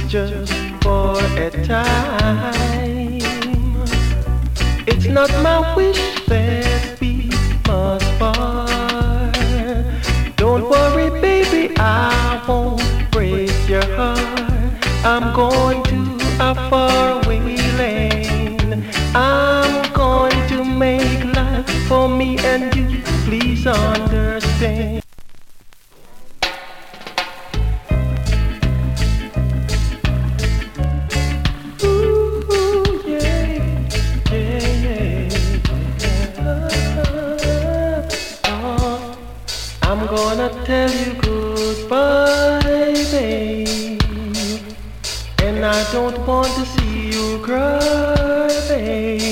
just for a time. It's not my wish that we must part. Don't worry, baby, I won't break your heart. I'm going to a faraway land. I'm going to make life for me and you. Please understand. I'm gonna tell you goodbye, babe, and I don't want to see you cry, babe.